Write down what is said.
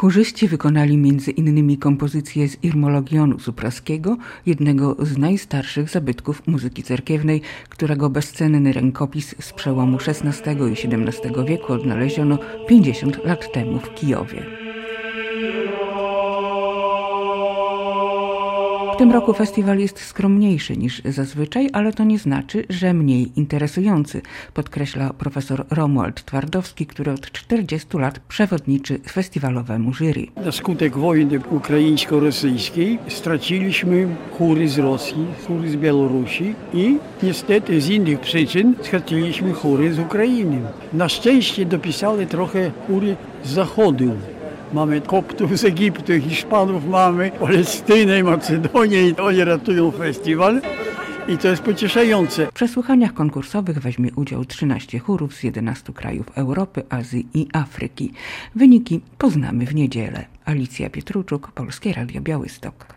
Chórzyści wykonali m.in. kompozycje z Irmologionu Supraskiego, jednego z najstarszych zabytków muzyki cerkiewnej, którego bezcenny rękopis z przełomu XVI i XVII wieku odnaleziono 50 lat temu w Kijowie. W tym roku festiwal jest skromniejszy niż zazwyczaj, ale to nie znaczy, że mniej interesujący, podkreśla profesor Romuald Twardowski, który od 40 lat przewodniczy festiwalowemu jury. Na skutek wojny ukraińsko-rosyjskiej straciliśmy chóry z Rosji, chóry z Białorusi i niestety z innych przyczyn straciliśmy chóry z Ukrainy. Na szczęście dopisali trochę chóry z Zachodu. Mamy Koptów z Egiptu, Hiszpanów mamy, Palestynę, Macedonię i oni ratują festiwal i to jest pocieszające. W przesłuchaniach konkursowych weźmie udział 13 chórów z 11 krajów Europy, Azji i Afryki. Wyniki poznamy w niedzielę. Alicja Pietruczuk, Polskie Radio Białystok.